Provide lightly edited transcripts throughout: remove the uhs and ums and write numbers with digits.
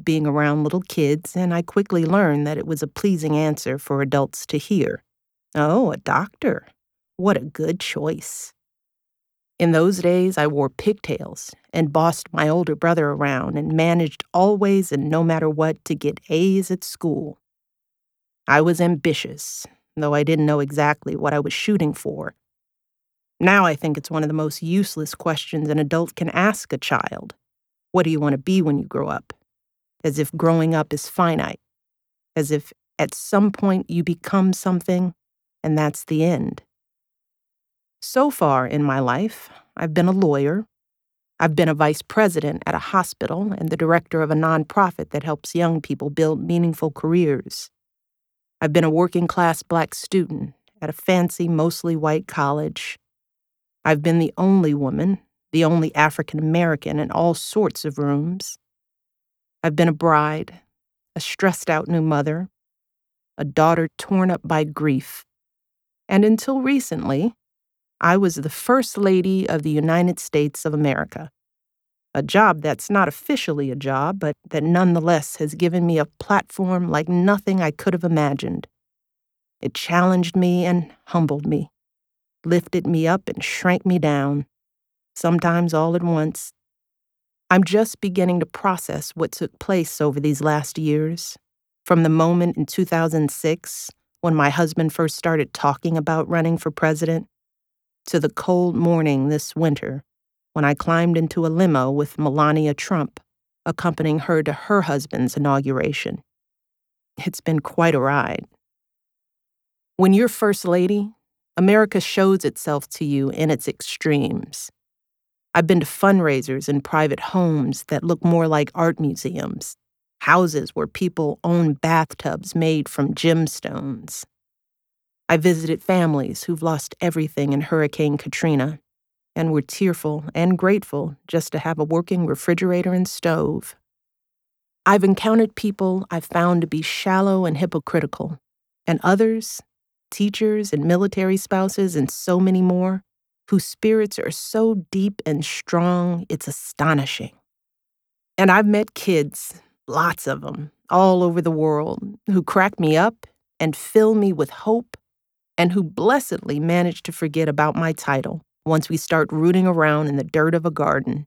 being around little kids, and I quickly learned that it was a pleasing answer for adults to hear. Oh, a doctor. What a good choice. In those days, I wore pigtails and bossed my older brother around and managed always and no matter what to get A's at school. I was ambitious, though I didn't know exactly what I was shooting for. Now I think it's one of the most useless questions an adult can ask a child. What do you want to be when you grow up? As if growing up is finite. As if at some point you become something, and that's the end. So far in my life, I've been a lawyer. I've been a vice president at a hospital and the director of a nonprofit that helps young people build meaningful careers. I've been a working-class Black student at a fancy, mostly white college. I've been the only woman, the only African American in all sorts of rooms. I've been a bride, a stressed-out new mother, a daughter torn up by grief. And until recently, I was the First Lady of the United States of America. A job that's not officially a job, but that nonetheless has given me a platform like nothing I could have imagined. It challenged me and humbled me, lifted me up and shrank me down, sometimes all at once. I'm just beginning to process what took place over these last years, from the moment in 2006 when my husband first started talking about running for president, to the cold morning this winter when I climbed into a limo with Melania Trump, accompanying her to her husband's inauguration. It's been quite a ride. When you're First Lady, America shows itself to you in its extremes. I've been to fundraisers in private homes that look more like art museums, houses where people own bathtubs made from gemstones. I visited families who've lost everything in Hurricane Katrina and were tearful and grateful just to have a working refrigerator and stove. I've encountered people I've found to be shallow and hypocritical, and others, teachers and military spouses and so many more, whose spirits are so deep and strong, it's astonishing. And I've met kids, lots of them, all over the world, who crack me up and fill me with hope, and who blessedly manage to forget about my title once we start rooting around in the dirt of a garden.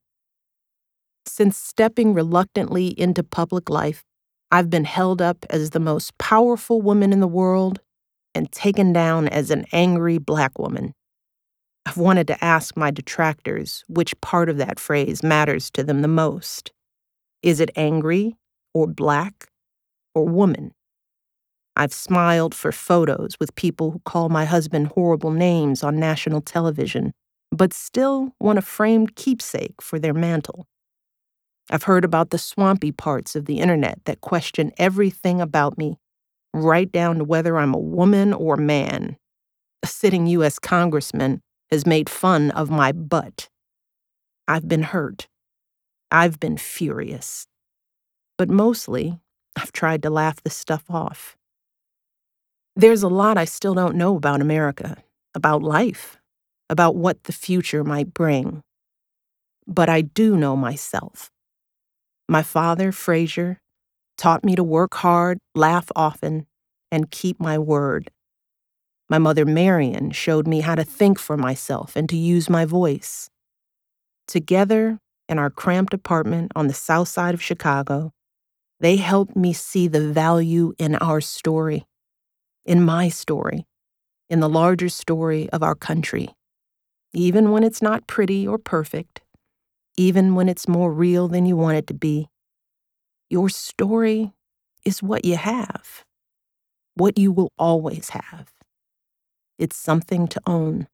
Since stepping reluctantly into public life, I've been held up as the most powerful woman in the world and taken down as an angry Black woman. I've wanted to ask my detractors which part of that phrase matters to them the most. Is it angry, or Black, or woman? I've smiled for photos with people who call my husband horrible names on national television, but still want a framed keepsake for their mantle. I've heard about the swampy parts of the internet that question everything about me, right down to whether I'm a woman or man. A sitting U.S. congressman has made fun of my butt. I've been hurt. I've been furious. But mostly, I've tried to laugh this stuff off. There's a lot I still don't know about America, about life, about what the future might bring. But I do know myself. My father, Frazier, taught me to work hard, laugh often, and keep my word. My mother, Marion, showed me how to think for myself and to use my voice. Together, in our cramped apartment on the south side of Chicago, they helped me see the value in our story, in my story, in the larger story of our country, even when it's not pretty or perfect, even when it's more real than you want it to be. Your story is what you have, what you will always have. It's something to own.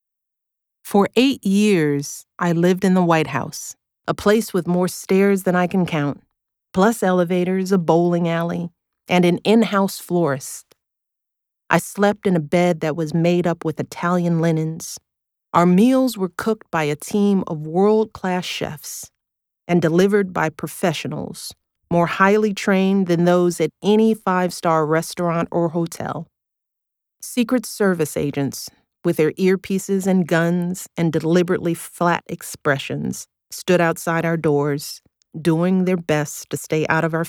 For 8 years, I lived in the White House, a place with more stairs than I can count, plus elevators, a bowling alley, and an in-house florist. I slept in a bed that was made up with Italian linens. Our meals were cooked by a team of world-class chefs and delivered by professionals, more highly trained than those at any 5-star restaurant or hotel. Secret Service agents, with their earpieces and guns and deliberately flat expressions, stood outside our doors, doing their best to stay out of our